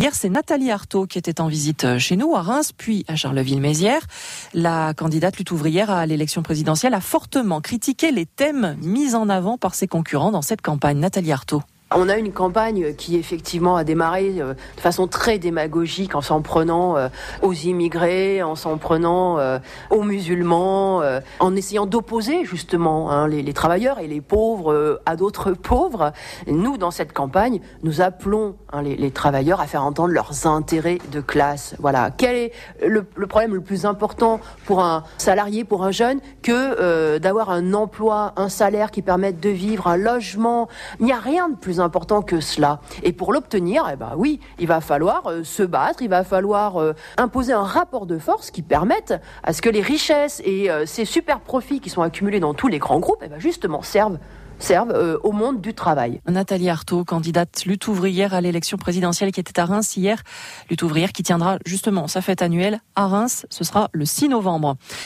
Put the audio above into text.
Hier, c'est Nathalie Arthaud qui était en visite chez nous, à Reims, puis à Charleville-Mézières. La candidate lutte ouvrière à l'élection présidentielle a fortement critiqué les thèmes mis en avant par ses concurrents dans cette campagne. Nathalie Arthaud. On a une campagne qui effectivement a démarré de façon très démagogique en s'en prenant aux immigrés, en s'en prenant aux musulmans, en essayant d'opposer justement les travailleurs et les pauvres à d'autres pauvres. Nous, dans cette campagne, nous appelons les travailleurs à faire entendre leurs intérêts de classe. Voilà. Quel est le problème le plus important pour un salarié, pour un jeune, que d'avoir un emploi, un salaire qui permette de vivre, un logement? Il n'y a rien de plus important que cela. Et pour l'obtenir, oui, il va falloir se battre, il va falloir imposer un rapport de force qui permette à ce que les richesses et ces super profits qui sont accumulés dans tous les grands groupes, justement servent au monde du travail. Nathalie Arthaud, candidate lutte ouvrière à l'élection présidentielle qui était à Reims hier. Lutte ouvrière qui tiendra justement sa fête annuelle à Reims. Ce sera le 6 novembre.